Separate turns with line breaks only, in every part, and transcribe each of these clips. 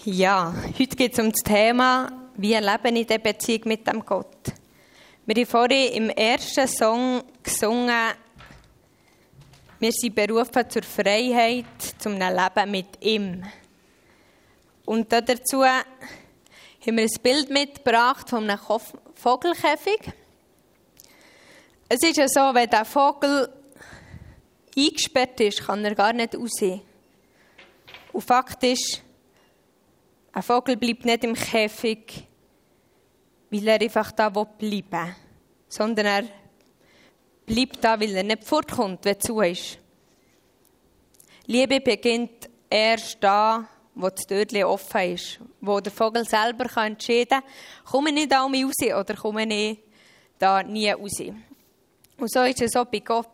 Ja, heute geht es um das Thema, wie leben in der Beziehung mit dem Gott. Wir haben vorhin im ersten Song gesungen, wir sind berufen zur Freiheit, zum Leben mit ihm. Und dazu haben wir ein Bild mitgebracht von einem Vogelkäfig. Es ist ja so, wenn der Vogel eingesperrt ist, kann er gar nicht raus. Und Fakt ist, ein Vogel bleibt nicht im Käfig, weil er einfach da bleiben will, sondern er bleibt da, weil er nicht fortkommt, wenn es zu ist. Liebe beginnt erst da, wo das Türchen offen ist, wo der Vogel selber entscheiden kann, komme ich da raus oder komme ich da nie raus. Und so ist es auch bei Gott.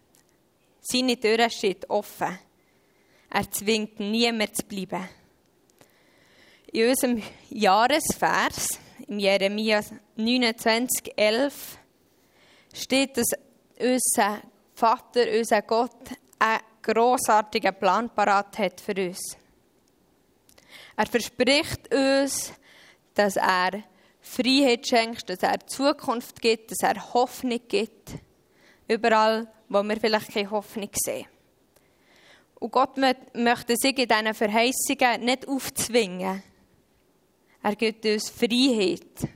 Seine Tür steht offen. Er zwingt niemanden zu bleiben. In unserem Jahresvers, im Jeremia 29,11, steht, dass unser Vater, unser Gott, einen grossartigen Plan parat hat für uns. Er verspricht uns, dass er Freiheit schenkt, dass er Zukunft gibt, dass er Hoffnung gibt. Überall, wo wir vielleicht keine Hoffnung sehen. Und Gott möchte sich in diesen Verheißungen nicht aufzwingen. Er gibt uns Freiheit.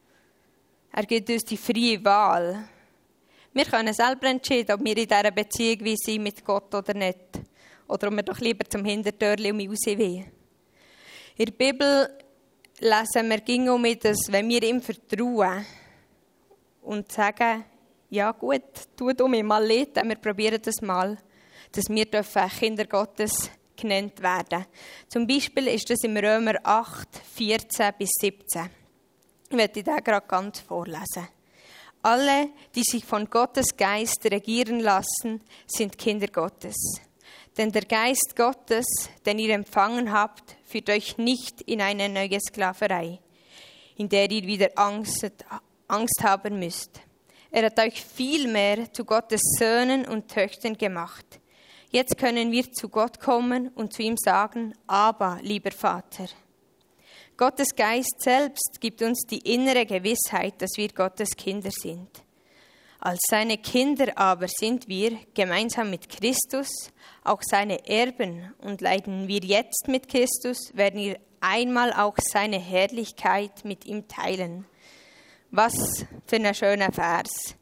Er gibt uns die freie Wahl. Wir können selber entscheiden, ob wir in dieser Beziehung sind mit Gott oder nicht. Oder ob wir doch lieber zum Hintertürchen um raus wollen. In der Bibel lesen wir ging dass wenn wir ihm vertrauen und sagen, ja gut, tu du mir mal leiden, wir probieren das mal, dass wir Kinder Gottes genannt werden. Zum Beispiel ist das im Römer 8, 14 bis 17. Ich werde den gerade ganz vorlesen. Alle, die sich von Gottes Geist regieren lassen, sind Kinder Gottes. Denn der Geist Gottes, den ihr empfangen habt, führt euch nicht in eine neue Sklaverei, in der ihr wieder Angst haben müsst. Er hat euch vielmehr zu Gottes Söhnen und Töchtern gemacht. Jetzt können wir zu Gott kommen und zu ihm sagen, aber, lieber Vater. Gottes Geist selbst gibt uns die innere Gewissheit, dass wir Gottes Kinder sind. Als seine Kinder aber sind wir, gemeinsam mit Christus, auch seine Erben und leiden wir jetzt mit Christus, werden wir einmal auch seine Herrlichkeit mit ihm teilen. Was für ein schöner Vers.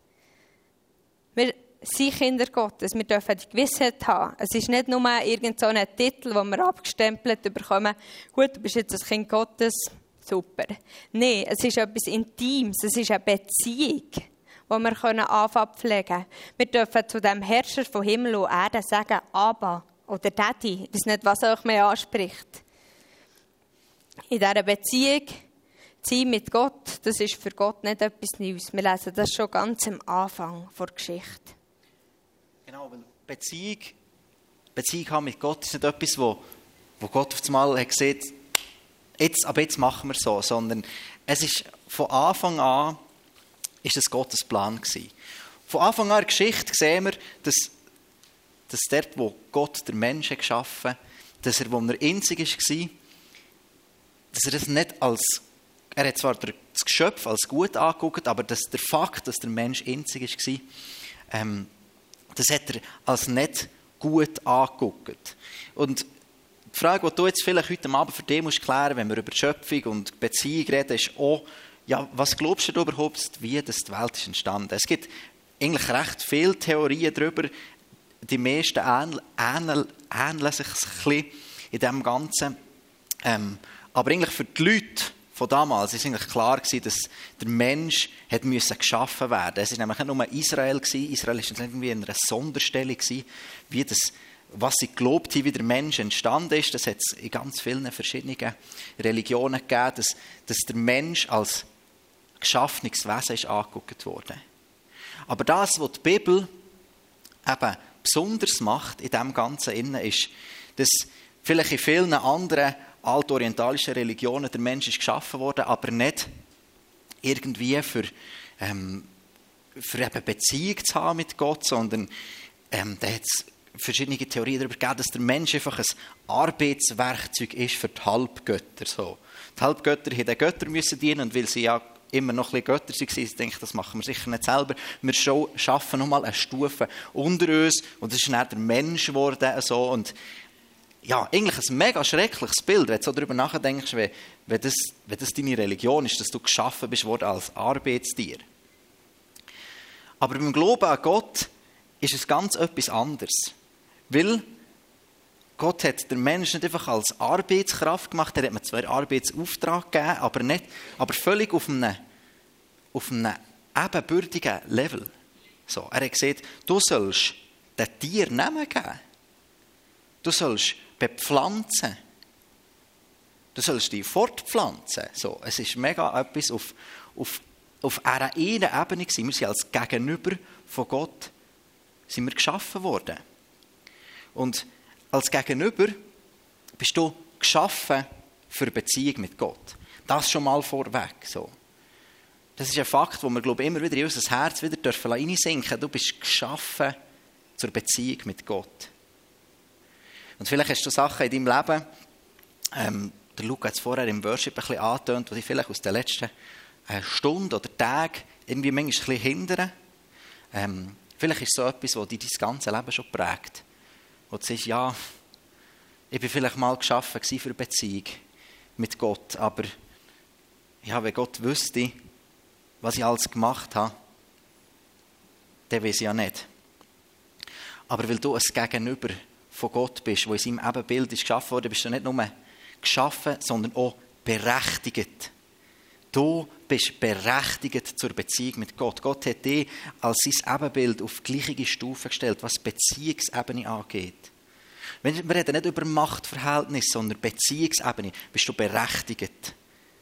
Wir sind Kinder Gottes, wir dürfen die Gewissheit haben. Es ist nicht nur irgend so ein Titel, den wir abgestempelt bekommen. Gut, du bist jetzt ein Kind Gottes, super. Nein, es ist etwas Intimes, es ist eine Beziehung, die wir anfangen pflegen können. Wir dürfen zu dem Herrscher von Himmel und Erde sagen, Abba oder Daddy, ich weiß nicht, was euch mehr anspricht. In dieser Beziehung sein mit Gott, das ist für Gott nicht etwas Neues. Wir lesen das schon ganz am Anfang der Geschichte.
Genau, weil Beziehung haben mit Gott ist nicht etwas, wo Gott auf einmal hat gesagt, ab jetzt machen wir so, sondern es ist von Anfang an ist es Gottes Plan gewesen. Von Anfang an in der Geschichte sehen wir, dass dort, wo Gott den Menschen geschaffen hat, dass er, wo er einzig war, dass er das nicht als, er hat zwar das Geschöpf als gut angeguckt, aber dass der Fakt, dass der Mensch einzig war, das hat er als nicht gut angeguckt. Und die Frage, die du jetzt vielleicht heute Abend für dich musst klären, wenn wir über Schöpfung und Beziehung reden, ist auch, ja, was glaubst du überhaupt, wie das die Welt ist entstanden? Es gibt eigentlich recht viele Theorien darüber. Die meisten ähneln sich ein bisschen in dem Ganzen. Aber eigentlich für die Leute von damals war es eigentlich klar gewesen, dass der Mensch geschaffen werden musste. Es war nämlich nicht nur Israel gewesen. Israel war irgendwie in einer Sonderstellung gewesen, wie das, was sie geglaubt haben, wie der Mensch entstanden ist. Das hat es in ganz vielen verschiedenen Religionen gegeben, dass der Mensch als geschaffenes Wesen ist angeguckt worden. Aber das, was die Bibel eben besonders macht in dem Ganzen innen, ist, dass vielleicht in vielen anderen altorientalischen Religionen der Mensch ist geschaffen worden, aber nicht irgendwie für eben Beziehung zu haben mit Gott, sondern da hat es verschiedene Theorien darüber gegeben, dass der Mensch einfach ein Arbeitswerkzeug ist für die Halbgötter. So. Die Halbgötter mussten den Göttern dienen und weil sie ja immer noch ein bisschen Götter waren, ich denke, das machen wir sicher nicht selber. Wir schaffen nochmal eine Stufe unter uns und das ist dann der Mensch geworden. So. Und ja, eigentlich ein mega schreckliches Bild, wenn du so darüber nachdenkst, wenn das deine Religion ist, dass du geschaffen bist worden als Arbeitstier. Aber beim Glauben an Gott ist es ganz etwas anderes. Weil Gott hat den Menschen nicht einfach als Arbeitskraft gemacht, er hat mir zwar einen Arbeitsauftrag gegeben, aber völlig auf einem ebenbürtigen Level. So, er hat gesagt, du sollst den Tier Namen geben. Du sollst bepflanzen. Du sollst dich fortpflanzen. So, es ist mega etwas auf einer Ebene gewesen. Wir sind als Gegenüber von Gott sind wir geschaffen worden. Und als Gegenüber bist du geschaffen für Beziehung mit Gott. Das schon mal vorweg. So. Das ist ein Fakt, wo wir, glaube ich, immer wieder in unser Herz wieder reinsinken dürfen. Du bist geschaffen zur Beziehung mit Gott. Und vielleicht hast du Sachen in deinem Leben, der Luke hat es vorher im Worship ein bisschen angetönt, die dich vielleicht aus den letzten Stunden oder Tagen irgendwie manchmal ein bisschen hindern. Vielleicht ist es so etwas, das dich dein ganzes Leben schon prägt. Wo du sagst, ja, ich bin vielleicht mal geschaffen für eine Beziehung mit Gott, aber ja, wenn Gott wüsste, was ich alles gemacht habe, dann weiß ich ja nicht. Aber weil du ein Gegenüber von Gott bist, wo in seinem Ebenbild ist geschaffen wurde, bist du nicht nur geschaffen, sondern auch berechtigt. Du bist berechtigt zur Beziehung mit Gott. Gott hat dich als sein Ebenbild auf gleiche Stufe gestellt, was Beziehungsebene angeht. Wir reden nicht über Machtverhältnis, sondern Beziehungsebene. Bist du berechtigt.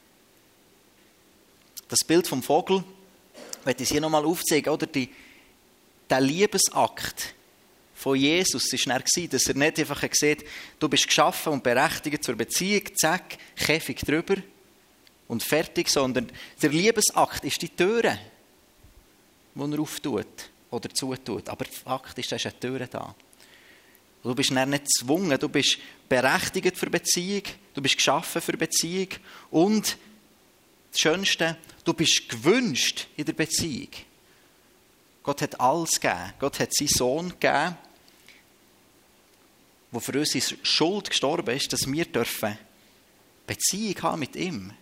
Das Bild vom Vogel, möchte ich hier nochmal aufzeigen, oder der Liebesakt von Jesus war dann, dass er nicht einfach gesagt hat, du bist geschaffen und berechtigt zur Beziehung, zack, Käfig drüber und fertig, sondern der Liebesakt ist die Türe, die er auftut oder zutut. Aber der Fakt ist, da ist eine Türe da. Du bist dann nicht gezwungen, du bist berechtigt für Beziehung, du bist geschaffen für Beziehung und das Schönste, du bist gewünscht in der Beziehung. Gott hat alles gegeben. Gott hat seinen Sohn gegeben, der für unsere Schuld gestorben ist, dass wir Beziehung haben mit ihm.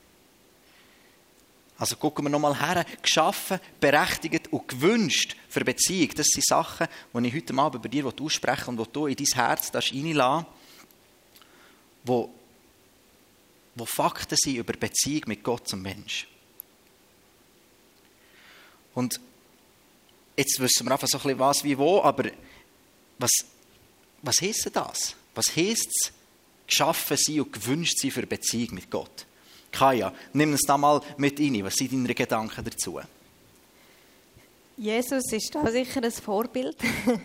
Also gucken wir nochmal her, geschaffen, berechtigt und gewünscht für Beziehung. Das sind Sachen, die ich heute Abend bei dir aussprechen und die du in dein Herz reinlassen darfst, wo Fakten sind über Beziehung mit Gott zum Mensch. Und jetzt wissen wir einfach so ein bisschen was wie wo, aber was heisst das? Was heisst es, geschaffen sein und gewünscht sein für Beziehung mit Gott? Kaya, nimm uns da mal mit rein. Was sind deine Gedanken dazu?
Jesus ist da sicher ein Vorbild.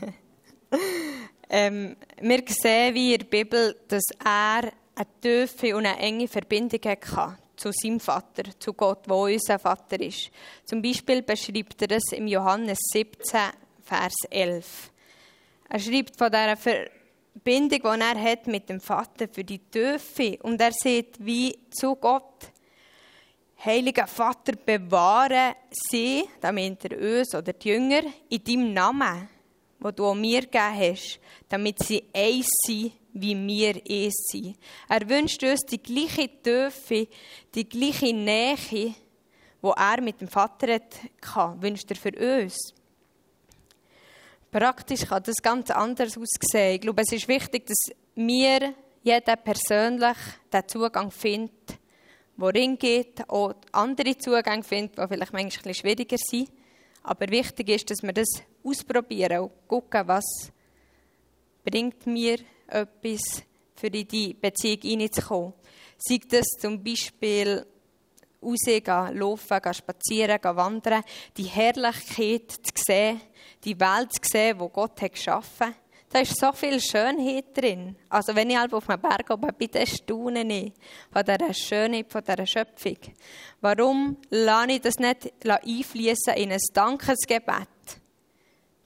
Wir sehen wie in der Bibel, dass er eine tiefe und eine enge Verbindung hatte zu seinem Vater, zu Gott, der unser Vater ist. Zum Beispiel beschreibt er das im Johannes 17, Vers 11. Er schreibt von dieser Verbindung, die er hat mit dem Vater für die Tiefe. Und er sagt wie zu Gott, Heiliger Vater, bewahre sie, damit er uns oder die Jünger, in deinem Namen, den du mir gegeben hast, damit sie eins sind, wie wir eins sind. Er wünscht uns die gleiche Tiefe, die gleiche Nähe, die er mit dem Vater hatte, wünscht er für uns. Praktisch kann das ganz anders aussehen. Ich glaube, es ist wichtig, dass jeder persönlich den Zugang findet, der hingeht, auch andere Zugänge findet, die vielleicht manchmal ein bisschen schwieriger sind. Aber wichtig ist, dass wir das ausprobieren und gucken, was bringt mir etwas, für in die Beziehung hineinzukommen. Sei das zum Beispiel rausgehen, laufen, spazieren, wandern, die Herrlichkeit zu sehen, die Welt zu sehen, die Gott hat geschaffen hat. Da ist so viel Schönheit drin. Also wenn ich auf einem Berg oben bin, dann staune ich von dieser Schönheit, von dieser Schöpfung. Warum lasse ich das nicht einfließen in ein Dankesgebet?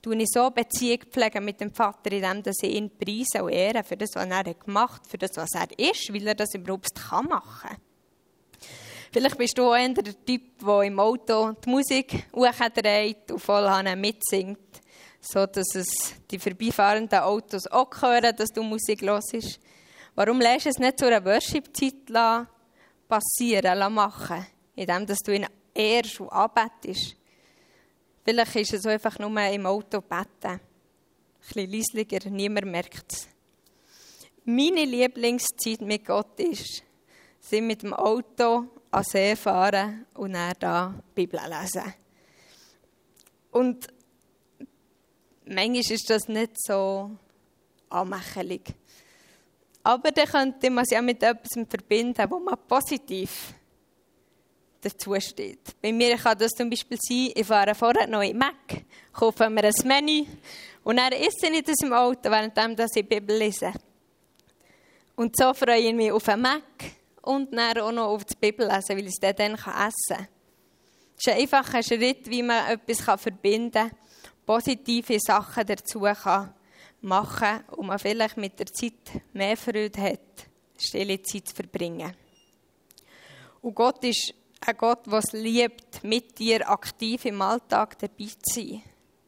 tue ich so Beziehung pflegen mit dem Vater, indem ich ihn preise und ehre für das, was er gemacht hat, für das, was er ist, weil er das überhaupt machen kann. Vielleicht bist du auch eher der Typ, der im Auto die Musik hochdreht und voll mitsingt, so dass es die vorbeifahrenden Autos auch hören, dass du Musik hörst. Warum lässt du es nicht zu einer Worship-Zeit passieren, machen, indem du ihn ehrst und anbetest? Vielleicht ist es einfach nur im Auto beten. Ein bisschen leislicher, niemand merkt es. Meine Lieblingszeit mit Gott ist, mit dem Auto an den See fahren und dann da die Bibel lesen. Und manchmal ist das nicht so anmächelig. Aber dann könnte man es ja mit etwas verbinden, wo man positiv dazu steht. Bei mir kann das zum Beispiel sein, ich fahre vorher noch in Mac, kaufe mir ein Menü und dann esse ich das im Auto, während ich die Bibel lese. Und so freue ich mich auf einen Mac und dann auch noch auf die Bibel lesen, weil ich es dann essen kann. Es ist ein einfacher Schritt, wie man etwas verbinden kann, positive Sachen dazu kann machen und man vielleicht mit der Zeit mehr Freude hat, stille Zeit zu verbringen. Und Gott ist ein Gott, der es liebt, mit dir aktiv im Alltag dabei zu sein.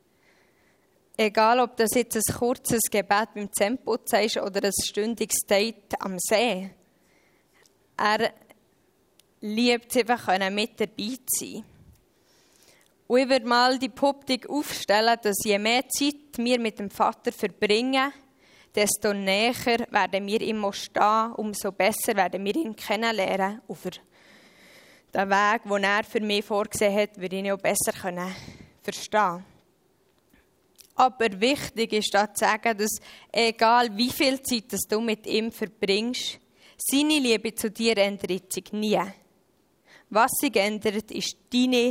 Egal, ob das jetzt ein kurzes Gebet beim Zähneputzen ist oder ein stündiges Date am See. Er liebt es einfach, mit dabei zu sein. Und ich würde mal die Behauptung aufstellen, dass je mehr Zeit wir mit dem Vater verbringen, desto näher werden wir ihm stehen, umso besser werden wir ihn kennenlernen. Und für den Weg, den er für mich vorgesehen hat, würde ich ihn auch besser verstehen. Aber wichtig ist da zu sagen, dass egal wie viel Zeit du mit ihm verbringst, seine Liebe zu dir ändert sich nie. Was sich ändert, ist deine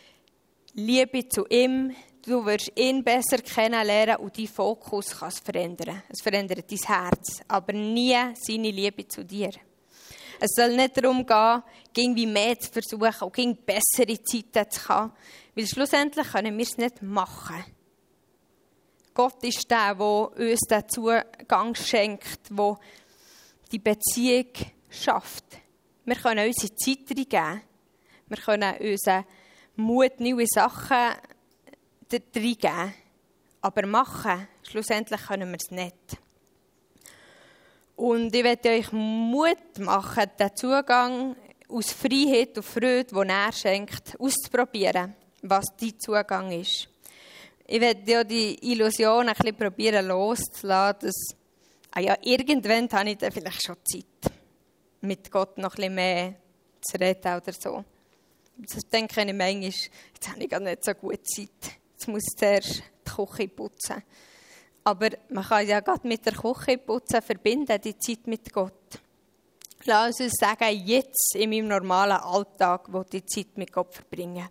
Liebe zu ihm. Du wirst ihn besser kennenlernen und dein Fokus kann es verändern. Es verändert dein Herz, aber nie seine Liebe zu dir. Es soll nicht darum gehen, irgendwie mehr zu versuchen und gegen bessere Zeiten zu haben, weil schlussendlich können wir es nicht machen. Gott ist der uns den Zugang schenkt, der die Beziehung schafft. Wir können unsere Zeit reingeben. Wir können unseren Mut, neue Sachen reingeben. Aber machen, schlussendlich können wir es nicht. Und ich möchte euch Mut machen, den Zugang aus Freiheit und Freude, den er schenkt, auszuprobieren, was dein Zugang ist. Ich werde ja die Illusion ein bisschen probieren loszulassen, dass irgendwann habe ich dann vielleicht schon Zeit, mit Gott noch ein bisschen mehr zu reden oder so. Das denke ich manchmal, jetzt habe ich gar nicht so gut Zeit. Jetzt muss ich zuerst die Küche putzen. Aber man kann ja gerade mit der Küche putzen verbinden, die Zeit mit Gott. Lass uns sagen, jetzt in meinem normalen Alltag will ich Zeit mit Gott verbringen.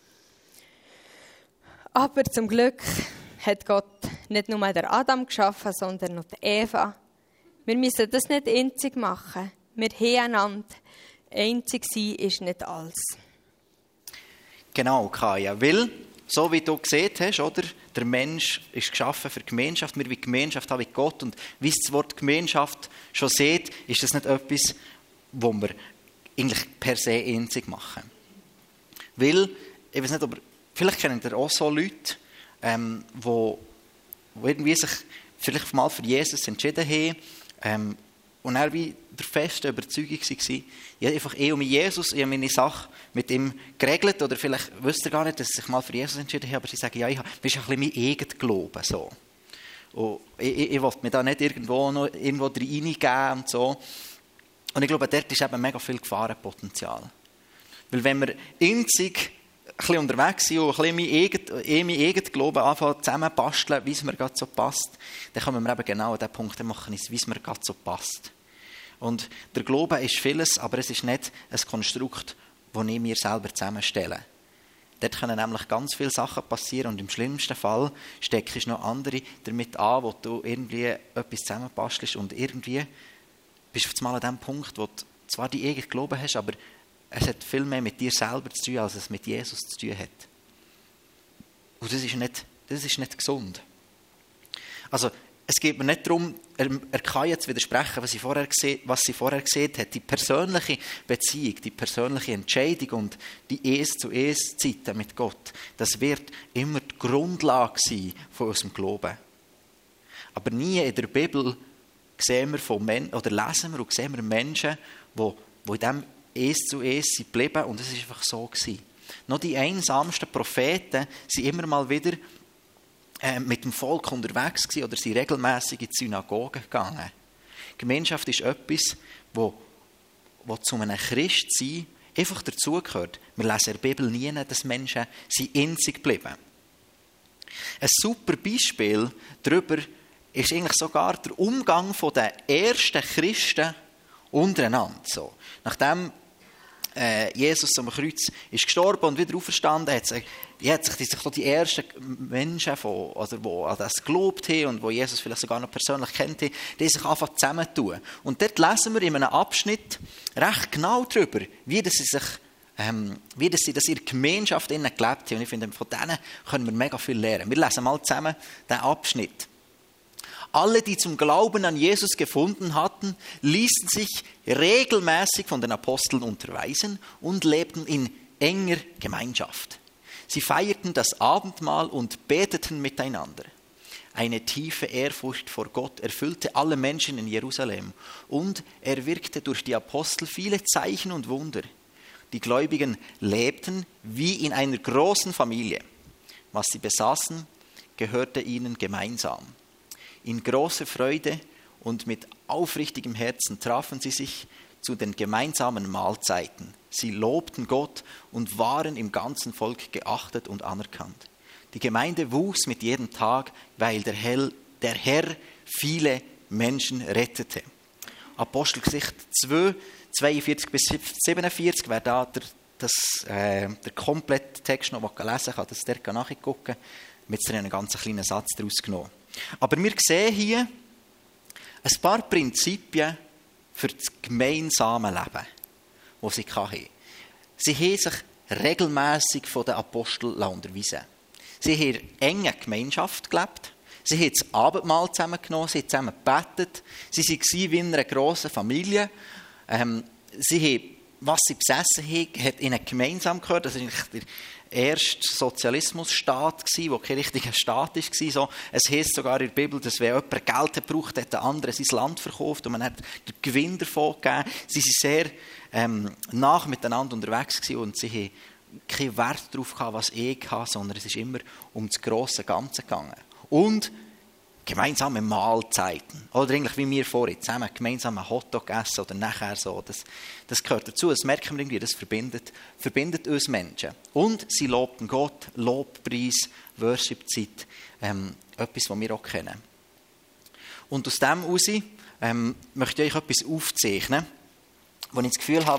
Aber zum Glück hat Gott nicht nur den Adam geschaffen, sondern auch die Eva. Wir müssen das nicht einzig machen. Wir haben einander. Einzig sein ist nicht alles.
Genau, Kaja. Weil, so wie du gesehen hast, oder, der Mensch ist geschaffen für Gemeinschaft. Wir wollen Gemeinschaft haben mit Gott. Und wie es das Wort Gemeinschaft schon sieht, ist das nicht etwas, wo wir eigentlich per se einzig machen. Weil, ich weiß nicht, aber vielleicht kennen ihr auch so Leute, die irgendwie sich vielleicht mal für Jesus entschieden haben und er wie der festen Überzeugung war, ich habe einfach um Jesus, ich habe meine Sache mit ihm geregelt oder vielleicht wisst ihr gar nicht, dass sie sich mal für Jesus entschieden haben, aber sie sagen, ja, das ist ein bisschen mein eigenes Glauben. So. Und ich wollte mir da nicht irgendwo reingeben und so. Und ich glaube, dort ist eben mega viel Gefahrenpotenzial. Weil wenn wir einzig ein bisschen unterwegs sind und ein bisschen mein eigenes Glauben anfangen zusammenbasteln, wie es mir gerade so passt, dann kommen wir eben genau an den Punkt, dann machen es, wie es mir gerade so passt. Und der Glaube ist vieles, aber es ist nicht ein Konstrukt, das ich mir selber zusammenstelle. Dort können nämlich ganz viele Sachen passieren und im schlimmsten Fall steckst du noch andere damit an, wo du irgendwie etwas zusammenbastelst und irgendwie bist du mal an dem Punkt, wo du zwar die eigene Glauben hast, aber es hat viel mehr mit dir selber zu tun, als es mit Jesus zu tun hat. Und das ist nicht Das ist nicht gesund. Also, es geht mir nicht darum, er kann jetzt widersprechen, was sie vorher gesehen hat. Die persönliche Beziehung, die persönliche Entscheidung und die Eins-zu-Eins-Zeiten mit Gott, das wird immer die Grundlage sein von unserem Glauben. Aber nie in der Bibel sehen wir lesen wir und sehen wir Menschen, die in diesem Eins-zu-Eins geblieben und es war einfach so gewesen. Noch die einsamsten Propheten sind immer mal wieder mit dem Volk unterwegs gewesen oder sind regelmässig in die Synagoge gegangen. Gemeinschaft ist etwas, wo zu einem Christsein einfach dazugehört. Wir lesen in der Bibel nie, dass Menschen in sich geblieben. Ein super Beispiel darüber ist eigentlich sogar der Umgang der ersten Christen untereinander. So. Nachdem Jesus am Kreuz ist gestorben und wieder auferstanden, hat sich die ersten Menschen, die an das geglaubt haben und die Jesus vielleicht sogar noch persönlich kennt haben, die sich anfangen zusammenzutun. Und dort lesen wir in einem Abschnitt recht genau darüber, wie sie das in der Gemeinschaft gelebt haben. Und ich finde, von denen können wir mega viel lernen. Wir lesen mal zusammen diesen Abschnitt. Alle, die zum Glauben an Jesus gefunden hatten, ließen sich regelmäßig von den Aposteln unterweisen und lebten in enger Gemeinschaft. Sie feierten das Abendmahl und beteten miteinander. Eine tiefe Ehrfurcht vor Gott erfüllte alle Menschen in Jerusalem und er wirkte durch die Apostel viele Zeichen und Wunder. Die Gläubigen lebten wie in einer großen Familie. Was sie besaßen, gehörte ihnen gemeinsam. In großer Freude und mit aufrichtigem Herzen trafen sie sich zu den gemeinsamen Mahlzeiten. Sie lobten Gott und waren im ganzen Volk geachtet und anerkannt. Die Gemeinde wuchs mit jedem Tag, weil der Herr viele Menschen rettete. Apostelgeschichte 2, 42 bis 47, wer da der komplette Text noch lesen kann, das dort nachgucken. Mit einen ganz kleinen Satz daraus genommen. Aber wir sehen hier ein paar Prinzipien für das gemeinsame Leben, das sie hatten. Sie haben sich regelmässig von den Aposteln unterweisen. Sie haben in enger Gemeinschaft gelebt. Sie haben das Abendmahl zusammengenommen, sie haben zusammen gebetet. Sie waren wie in einer grossen Familie. Sie haben, was sie besessen haben, hat ihnen gemeinsam gehört. Das ist eigentlich der erste Sozialismusstaat, der kein richtiger Staat war. So, es heisst sogar in der Bibel, dass wenn jemand Geld gebraucht hat, der andere sein Land verkauft und man hat den Gewinn davon gegeben. Sie waren sehr nah miteinander unterwegs gewesen und sie haben keinen Wert darauf gehabt, was ich hatte, sondern es ist immer um das grosse Ganze gegangen. Und gemeinsame Mahlzeiten. Oder eigentlich wie wir vorhin, zusammen gemeinsam einen Hotdog essen oder nachher so. Das gehört dazu, das merken wir irgendwie, das verbindet uns Menschen. Und sie lobten Gott, Lobpreis, Worship-Zeit, etwas, was wir auch kennen. Und aus dem heraus möchte ich euch etwas aufzeichnen, wo ich das Gefühl habe,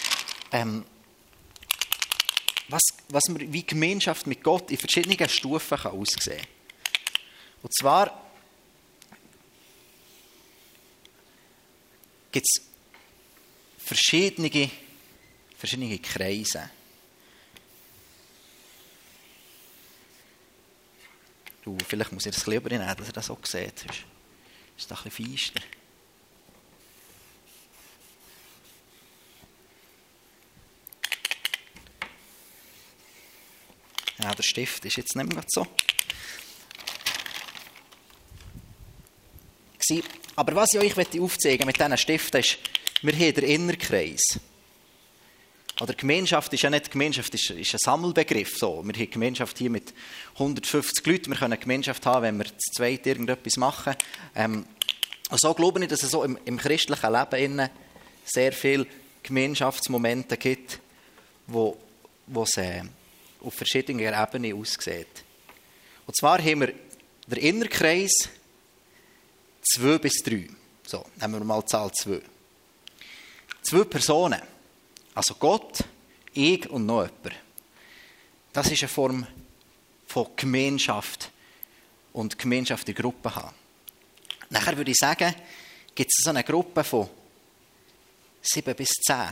was wie Gemeinschaft mit Gott in verschiedenen Stufen kann aussehen kann. Und zwar gibt es verschiedene Kreise. Vielleicht muss ich das ein bisschen übernehmen, dass ihr das auch seht. Ist das ein bisschen feister. Ja, der Stift ist jetzt nicht mehr so. Aber was ich euch aufzeigen mit diesen Stiften ist, wir haben den Innerkreis. Oder Gemeinschaft ist ja nicht, Gemeinschaft ist ein Sammelbegriff. So. Wir haben Gemeinschaft hier mit 150 Leuten, wir können eine Gemeinschaft haben, wenn wir zu zweit irgendetwas machen. Und so glaube ich, dass es so im christlichen Leben sehr viele Gemeinschaftsmomente gibt, wo es auf verschiedenen Ebenen aussieht. Und zwar haben wir den Innerkreis 2 bis 3. So, nehmen wir mal die Zahl 2. 2 Personen. Also Gott, ich und noch jemand. Das ist eine Form von Gemeinschaft und Gemeinschaft in Gruppen haben. Nachher würde ich sagen, gibt es so eine Gruppe von 7 bis 10.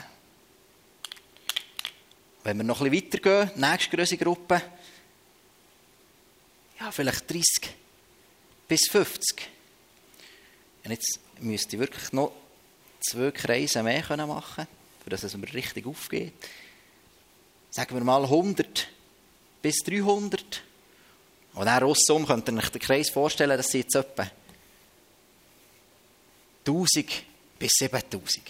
Wenn wir noch ein bisschen weitergehen, nächste größere Gruppe, ja, vielleicht 30 bis 50. Und jetzt müsste ich wirklich noch 2 Kreise mehr machen können, für dass es mir richtig aufgeht. Sagen wir mal 100 bis 300. Und dann aussum könnt ihr euch den Kreis vorstellen, das sind jetzt etwa 1000 bis 7000.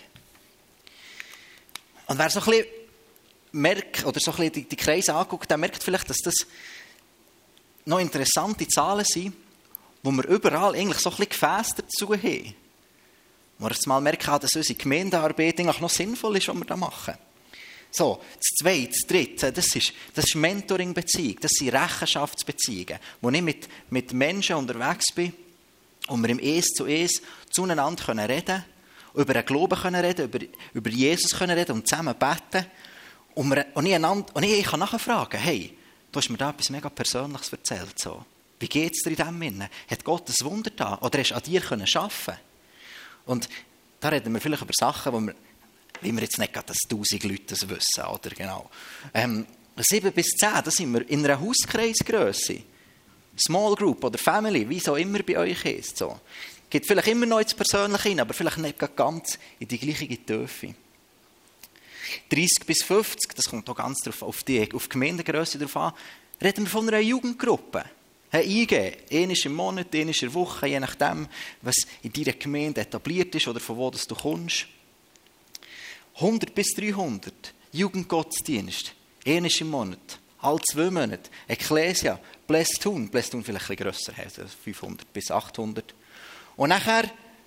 Und wer so ein bisschen merkt, oder so ein bisschen die Kreise anguckt, der merkt vielleicht, dass das noch interessante Zahlen sind, wo wir überall eigentlich so ein bisschen Gefäße dazu haben. Wo wir jetzt mal merken, dass unsere Gemeindearbeit eigentlich noch sinnvoll ist, was wir da machen. So, das Zweite, das Dritte, das ist Mentoring-Beziehung, das sind Rechenschaftsbeziehungen, wo ich mit Menschen unterwegs bin und wir im Eins zu Eins zueinander reden können, über den Glauben können reden, über Jesus können reden und zusammen beten. Und ich kann nachher fragen, hey, du hast mir da etwas mega Persönliches erzählt. So. Wie geht es dir in dem Innen? Hat Gott ein Wunder da? Oder hast du an dir arbeiten? Und da reden wir vielleicht über Sachen, wie wir jetzt nicht gerade, dass 1000 Leute das wissen. Oder? Genau. 7 bis 10, da sind wir in einer Hauskreisgrösse. Small Group oder Family, wie es auch immer bei euch ist. So. Geht vielleicht immer noch ins Persönliche hin, aber vielleicht nicht ganz in die gleiche Tiefe. 30 bis 50, das kommt auch ganz auf die Gemeindegrösse drauf an, reden wir von einer Jugendgruppe. Eingeben, einmal im Monat, einmal in der Woche, je nachdem, was in deiner Gemeinde etabliert ist oder von wo du kommst. 100 bis 300, Jugendgottesdienst, einmal im Monat, alle 2 Monate, Ekklesia, Blästun vielleicht ein bisschen grösser, also 500 bis 800. Und nachher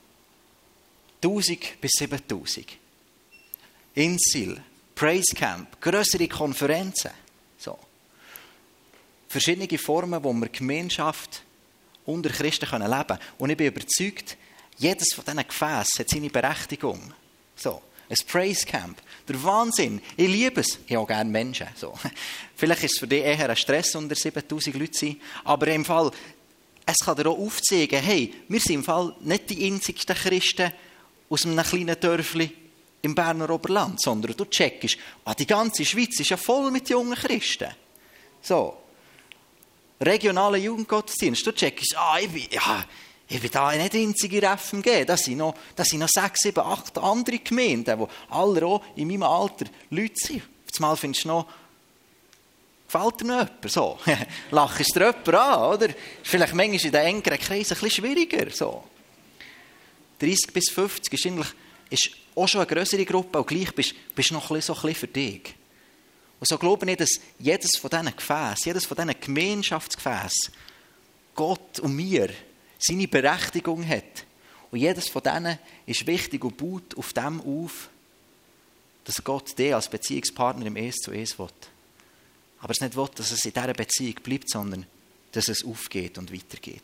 1000 bis 7000. Insil, Praise Camp, grössere Konferenzen. So. Verschiedene Formen, wo wir Gemeinschaft unter Christen leben können. Und ich bin überzeugt, jedes von diesen Gefäßen hat seine Berechtigung. So. Ein Praise Camp. Der Wahnsinn. Ich liebe es. Ich habe auch gerne Menschen. So. Vielleicht ist es für dich eher ein Stress, unter 7000 Leute zu sein. Aber im Fall, es kann dir auch aufzeigen, hey, wir sind im Fall nicht die einzigsten Christen aus einem kleinen Dörfli im Berner Oberland, sondern du checkst, die ganze Schweiz ist ja voll mit jungen Christen. So. Regionale Jugendgottesdienst, du checkst, ich bin da nicht der einzige FMG, da sind noch 6, 7, 8 andere Gemeinden, die alle auch in meinem Alter Leute sind. Auf einmal findest du noch, gefällt dir noch jemand? So. Lachst du dir jemand an, oder? Vielleicht manchmal in den engeren Kreisen ein bisschen schwieriger. So. 30 bis 50 ist auch schon eine grössere Gruppe, und gleich bist du noch ein bisschen für dich. Und so glaube ich, dass jedes von diesen Gefäßen, jedes von diesen Gemeinschaftsgefäßen Gott und mir seine Berechtigung hat. Und jedes von denen ist wichtig und baut auf dem auf, dass Gott dich als Beziehungspartner im Eins zu Eins will. Aber es nicht will, dass es in dieser Beziehung bleibt, sondern dass es aufgeht und weitergeht.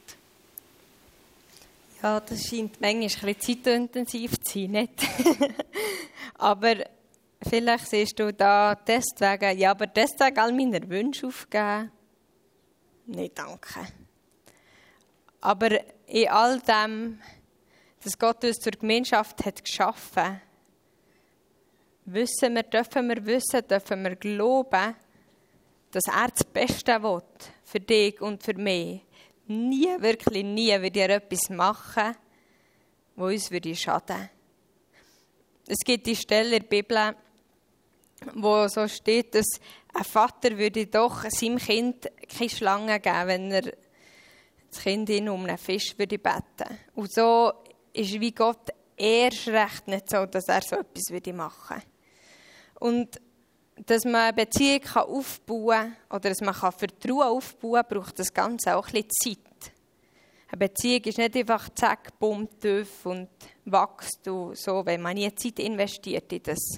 Ja, das scheint manchmal ein bisschen zeitintensiv zu sein, nicht? Aber vielleicht siehst du da Testwege. Ja, aber Testwege all meine Wünsche aufgeben? Nein, danke. Aber in all dem, dass Gott uns zur Gemeinschaft hat geschaffen, dürfen wir glauben, dass er das Beste will für dich und für mich. Wirklich nie würde er etwas machen, wo uns schaden würde. Es gibt die Stelle in der Bibel, wo so steht, dass ein Vater würde doch seinem Kind keine Schlange geben, wenn er das Kind ihn um einen Fisch würde beten. Und so ist wie Gott erst recht nicht so, dass er so etwas machen würde. Und dass man eine Beziehung aufbauen kann oder dass man Vertrauen aufbauen kann, braucht das Ganze auch ein bisschen Zeit. Eine Beziehung ist nicht einfach zack, bumm, tief und wächst und so, wenn man nie Zeit investiert in das.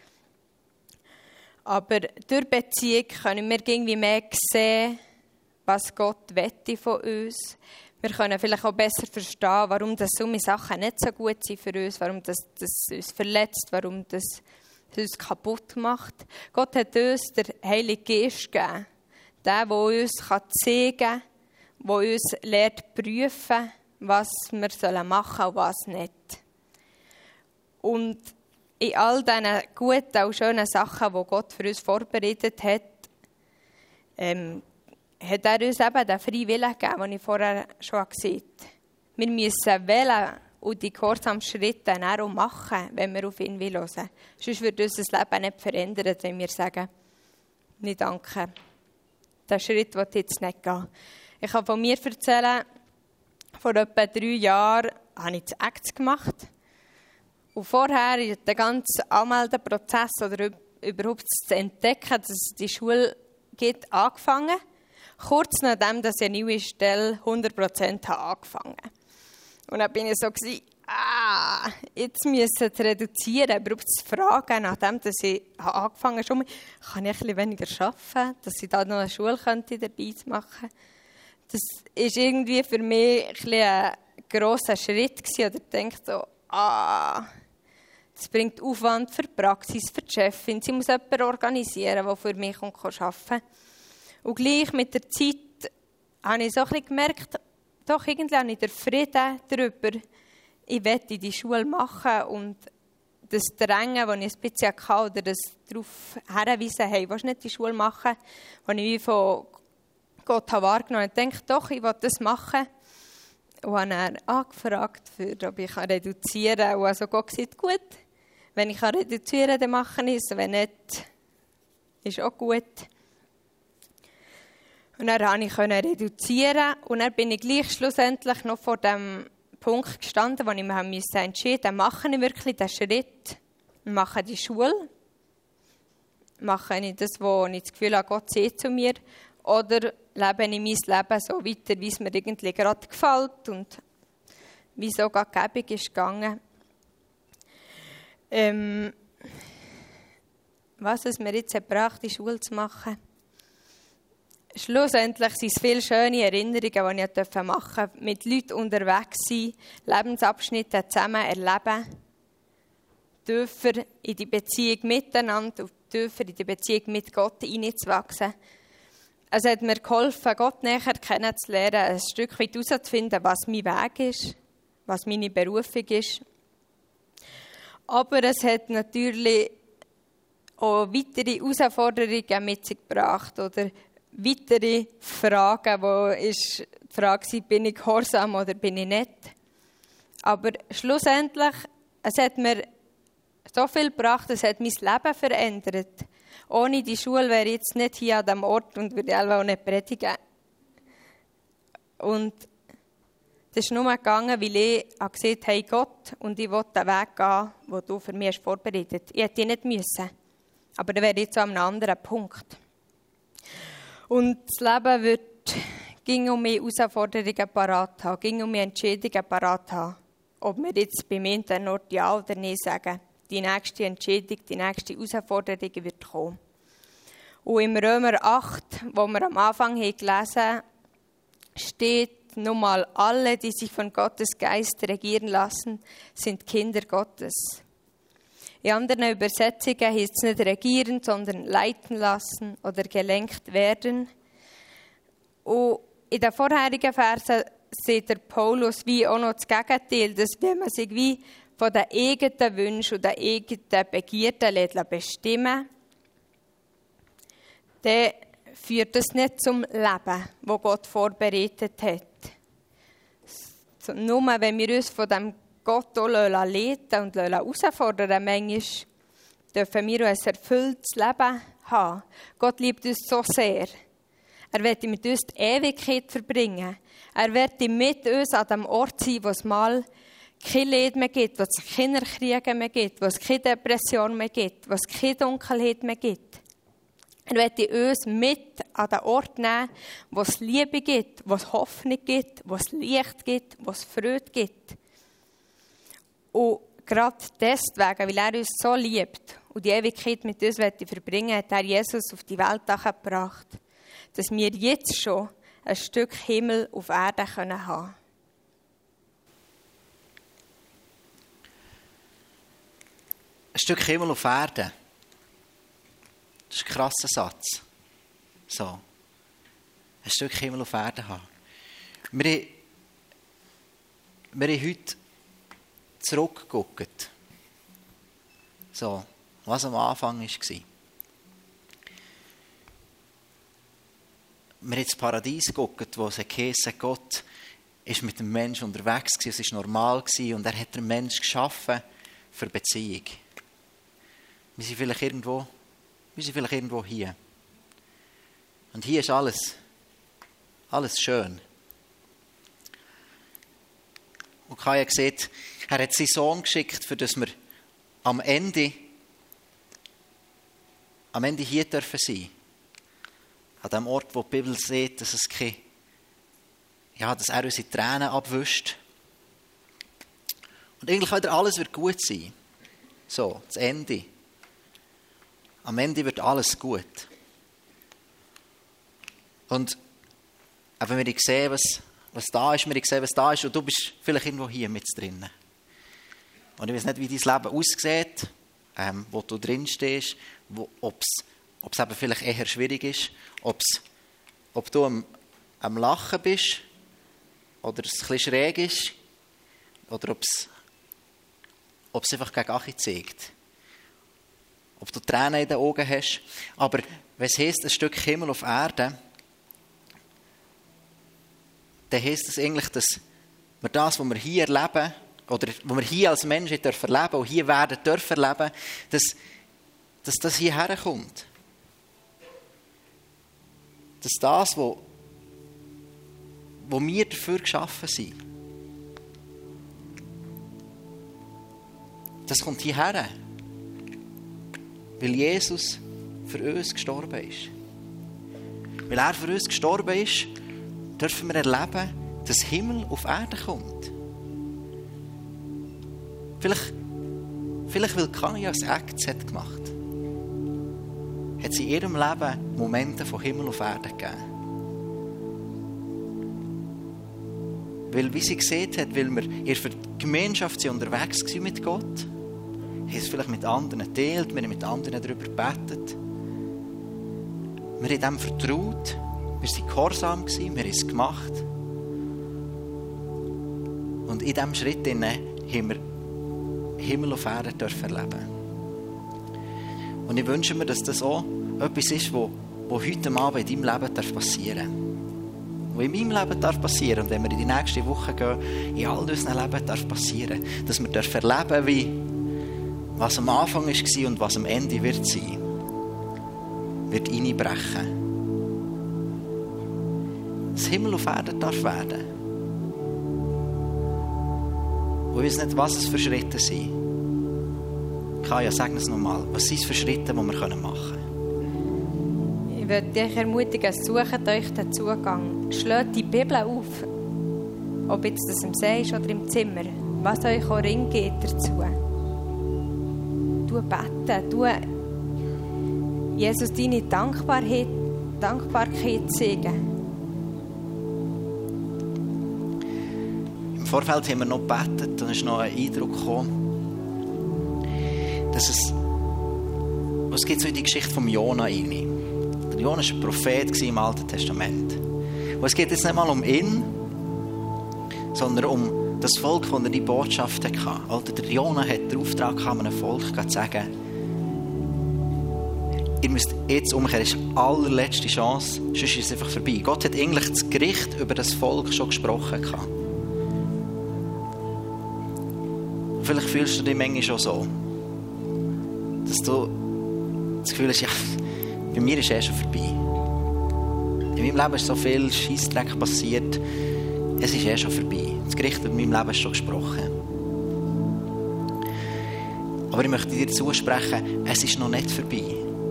Aber durch Beziehung können wir irgendwie mehr sehen, was Gott wette von uns. Wir können vielleicht auch besser verstehen, warum das so Sachen nicht so gut sind für uns, warum das uns verletzt, warum das uns kaputt macht. Gott hat uns den Heiligen Geist gegeben. Der uns zeigen kann, der uns lehrt prüfen, was wir machen sollen und was nicht. Und in all diesen guten und schönen Sachen, die Gott für uns vorbereitet hat, hat er uns eben den freien Willen gegeben, den ich vorher schon gesehen habe. Wir müssen wählen und die gehorsamen Schritte dann auch machen, wenn wir auf ihn hören. Sonst wird unser Leben nicht verändert, wenn wir sagen, nicht danke. Den Schritt will ich jetzt nicht gehen. Ich kann von mir erzählen, vor etwa 3 Jahren habe ich das ACTS gemacht. Und vorher ist der ganze Anmeldeprozess oder überhaupt zu entdecken, dass es die Schule gibt, angefangen. Kurz nachdem, dass ich eine neue Stelle 100% angefangen habe. Und dann bin ich so, jetzt müssen wir reduzieren, überhaupt zu fragen, nachdem dass ich angefangen habe, kann ich ein bisschen weniger arbeiten, dass ich da noch eine Schule könnte dabei machen. Das ist irgendwie für mich ein grosser Schritt gewesen. Oder ich denke so, das bringt Aufwand für die Praxis, für die Chefin. Sie muss jemanden organisieren, der für mich arbeiten kann. Und gleich mit der Zeit habe ich so ein bisschen gemerkt, doch irgendwie habe ich den Frieden darüber, ich möchte die Schule machen und das Drängen, das ich ein bisschen hatte, oder das darauf hinweisen, hey, willst du nicht die Schule machen, das ich wie von Gott habe wahrgenommen habe. Ich dachte, doch, ich will das machen. Und habe dann angefragt, ob ich reduzieren kann. Und also Gott sagt, gut, wenn ich reduzieren kann, dann mache ich es. Wenn nicht, ist auch gut. Und dann konnte ich reduzieren. Und dann bin ich gleich schlussendlich noch vor dem Punkt gestanden, wo ich mich entschieden musste, mache ich wirklich den Schritt, mache die Schule, mache ich das, wo ich das Gefühl habe, Gott sieht zu mir, oder lebe ich mein Leben so weiter, wie es mir irgendwie gerade gefällt und wie es auch gerade gäbig ist gegangen. Was es mir jetzt gebracht, die Schule zu machen. Schlussendlich sind es viele schöne Erinnerungen, die ich machen durfte. Mit Leuten unterwegs sein, Lebensabschnitte zusammen erleben, dürfen in die Beziehung miteinander und dürfen in die Beziehung mit Gott hineinzuwachsen. Es hat mir geholfen, Gott näher kennenzulernen, ein Stück weit herauszufinden, was mein Weg ist, was meine Berufung ist. Aber es hat natürlich auch weitere Herausforderungen mit sich gebracht oder weitere Fragen, wo ist die Frage war, bin ich gehorsam oder bin ich nicht. Aber schlussendlich, es hat mir so viel gebracht, es hat mein Leben verändert. Ohne die Schule wäre ich jetzt nicht hier an diesem Ort und würde auch nicht predigen. Und das ist nur gegangen, weil ich gesagt habe, hey Gott, und ich will den Weg gehen, den du für mich vorbereitet hast. Ich hätte ihn nicht müssen. Aber dann wäre ich jetzt an einem anderen Punkt. Und das Leben ging um mich Herausforderungen parat haben, ging um mich Entscheidungen parat haben. Ob wir jetzt beim einen Ort ja oder nein sagen. Die nächste Entscheidung, die nächste Herausforderung wird kommen. Und im Römer 8, wo wir am Anfang gelesen haben, steht nochmal, alle, die sich von Gottes Geist regieren lassen, sind Kinder Gottes. In anderen Übersetzungen heißt es nicht regieren, sondern leiten lassen oder gelenkt werden. Und in den vorherigen Versen sieht der Paulus wie auch noch das Gegenteil, dass wenn man sich wie von den eigenen Wünschen und den eigenen Begierden bestimmen, dann führt das nicht zum Leben, das Gott vorbereitet hat. Nur wenn wir uns von dem Gott auch leiten und herausfordern, manchmal dürfen wir ein erfülltes Leben haben. Gott liebt uns so sehr. Er wird mit uns die Ewigkeit verbringen. Er wird mit uns an dem Ort sein, wo es mal kein Leid mehr gibt, wo es keine Kriege mehr gibt, wo es keine Depression mehr gibt, wo es keine Dunkelheit mehr gibt. Er wird uns mit an den Ort nehmen, wo es Liebe gibt, wo es Hoffnung gibt, wo es Licht gibt, wo es Freude gibt. Und gerade deswegen, weil er uns so liebt und die Ewigkeit mit uns verbringen will, hat er Jesus auf die Welt gebracht, dass wir jetzt schon ein Stück Himmel auf Erde haben können.
Ein Stück Himmel auf Erde. Das ist ein krasser Satz. So. Ein Stück Himmel auf Erde haben. Wir haben heute zurückgeguckt. So, was am Anfang war. wir ins Paradies gucken, wo es heisst, Gott ist mit dem Menschen unterwegs gewesen, es war normal gewesen, und er hat den Menschen geschaffen für Beziehung. Wir sind vielleicht irgendwo hier. Und hier ist alles schön. Und Kaya sieht, er hat seinen Sohn geschickt, für das wir am Ende hier dürfen sein. An dem Ort, wo die Bibel sieht, dass er unsere Tränen abwischt. Und eigentlich wieder alles wird gut sein. So, das Ende. Am Ende wird alles gut. Und wenn wir sehen, was da ist, und du bist vielleicht irgendwo hier mit drin. Und ich weiß nicht, wie dein Leben aussieht, wo du drin stehst, ob es eben vielleicht eher schwierig ist, ob du am Lachen bist, oder es ein bisschen schräg ist, oder ob es einfach gegen Achi zeigt. Ob du Tränen in den Augen hast. Aber wenn es heisst, ein Stück Himmel auf Erde, dann heisst es eigentlich, dass wir das, was wir hier erleben, oder was wir hier als Menschen dürfen erleben und hier werden dürfen erleben, dass das hierher kommt. Dass das, wo wir dafür geschaffen sind, das kommt hierher. Weil Jesus für uns gestorben ist. Weil er für uns gestorben ist, dürfen wir erleben, dass Himmel auf Erde kommt. Vielleicht weil Kania ein Act gemacht hat sie in ihrem Leben Momente von Himmel auf Erde gegeben. Weil, wie sie gesehen hat, weil wir in der Gemeinschaft unterwegs waren mit Gott, haben es vielleicht mit anderen geteilt, wir haben mit anderen darüber gebetet. Wir haben dem vertraut, wir waren gehorsam, wir haben es gemacht. Und in diesem Schritt haben wir Himmel auf Erde erleben. Und ich wünsche mir, dass das auch etwas ist, was heute Abend in deinem Leben passieren darf. Was in meinem Leben passieren darf. Und wenn wir in die nächste Woche gehen, in all unserem Leben passieren darf. Dass wir erleben, wie was am Anfang war und was am Ende wird sein. Wird einbrechen. Das Himmel auf Erde darf werden. Und ich weiß nicht, was es für Schritte sind. Kaya, sag es nochmal. Was sind es für Schritte, die wir machen können?
Ich würde dich ermutigen, sucht euch den Zugang. Schlägt die Bibel auf. Ob jetzt das im See ist oder im Zimmer. Was euch auch Ring geht dazu. Du beten. Du Jesus deine Dankbarkeit zeigen.
Im Vorfeld haben wir noch gebetet und es ist noch ein Eindruck gekommen, dass es gibt so in die Geschichte von Jona rein. Der Jona war ein Prophet im Alten Testament. Und es geht jetzt nicht mal um ihn, sondern um das Volk, das er die Botschaft hatte. Der Jona hat den Auftrag, einem Volk zu sagen, ihr müsst jetzt umkehren, das ist die allerletzte Chance, sonst ist es einfach vorbei. Gott hat eigentlich das Gericht über das Volk schon gesprochen. Vielleicht fühlst du dich manchmal schon so, dass du das Gefühl hast, ja, bei mir ist schon vorbei. In meinem Leben ist so viel Scheissdreck passiert, es ist schon vorbei. Das Gericht über meinem Leben ist schon gesprochen. Aber ich möchte dir zusprechen, es ist noch nicht vorbei.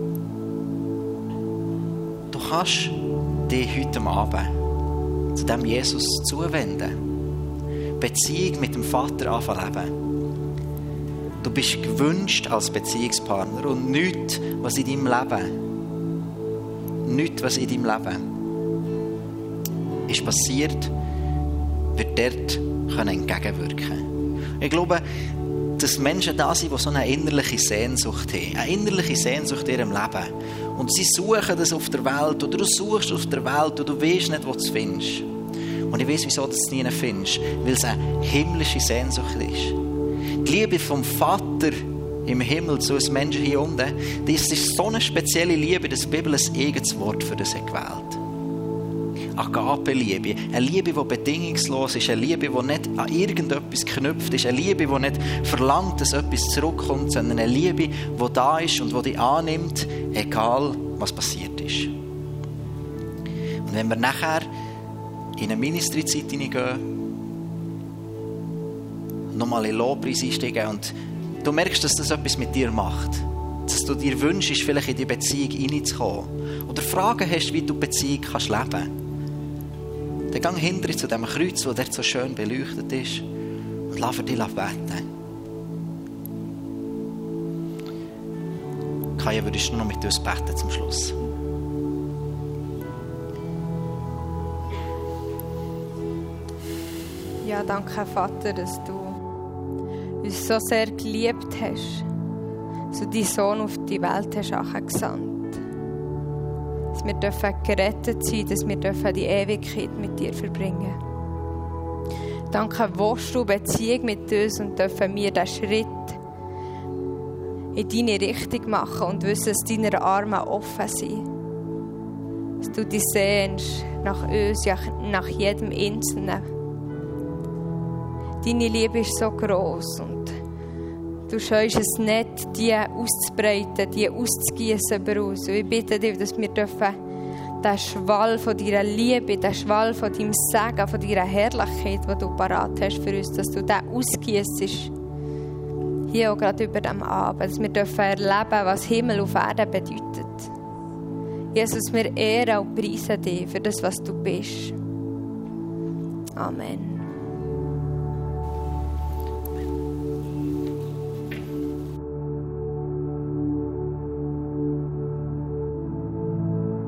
Du kannst dich heute Abend zu dem Jesus zuwenden. Beziehung mit dem Vater anfangen. Du bist gewünscht als Beziehungspartner und nichts, was in deinem Leben ist passiert, wird dort entgegenwirken können. Ich glaube, dass Menschen da sind, die so eine innerliche Sehnsucht haben. Eine innerliche Sehnsucht in ihrem Leben. Und sie suchen das auf der Welt, oder du suchst auf der Welt und du weißt nicht, wo du es findest. Und ich weiss, wieso du es nie findest. Weil es eine himmlische Sehnsucht ist. Die Liebe vom Vater im Himmel zu uns Menschen hier unten, das ist so eine spezielle Liebe, dass die Bibel ein eigenes Wort für das hat gewählt. Agape-Liebe. Eine Liebe, die bedingungslos ist. Eine Liebe, die nicht an irgendetwas geknüpft ist. Eine Liebe, die nicht verlangt, dass etwas zurückkommt, sondern eine Liebe, die da ist und die dich annimmt, egal was passiert ist. Und wenn wir nachher in eine Ministry-Zeit hineingehen, nochmal in Lobpreis einsteigen und du merkst, dass das etwas mit dir macht. Dass du dir wünschst, vielleicht in die Beziehung hineinzukommen. Oder Fragen hast, wie du die Beziehung kannst leben kannst. Dann geh hinterher zu diesem Kreuz, das dort so schön beleuchtet ist und lass für dich beten. Kaya, würdest du noch mit uns beten zum Schluss?
Ja, danke, Vater, dass du uns so sehr geliebt hast, dass du deinen Sohn auf die Welt hast gesandt. Dass wir gerettet sein dürfen, dass wir die Ewigkeit mit dir verbringen dürfen. Danke, willst du Beziehung mit uns und dürfen wir diesen Schritt in deine Richtung machen und wissen, dass deine Arme offen sind. Dass du dich sehnst nach uns, ja, nach jedem Einzelnen. Deine Liebe ist so gross und du scheust es nicht, die auszubreiten, die auszugießen über uns. Und ich bitte dich, dass wir den Schwall von deiner Liebe, den Schwall von deinem Segen, von deiner Herrlichkeit, die du parat hast für uns, dass du den ausgiessest. Hier auch gerade über dem Abend, dass wir erleben, was Himmel auf Erden bedeutet. Jesus, wir ehren und preisen dich für das, was du bist. Amen.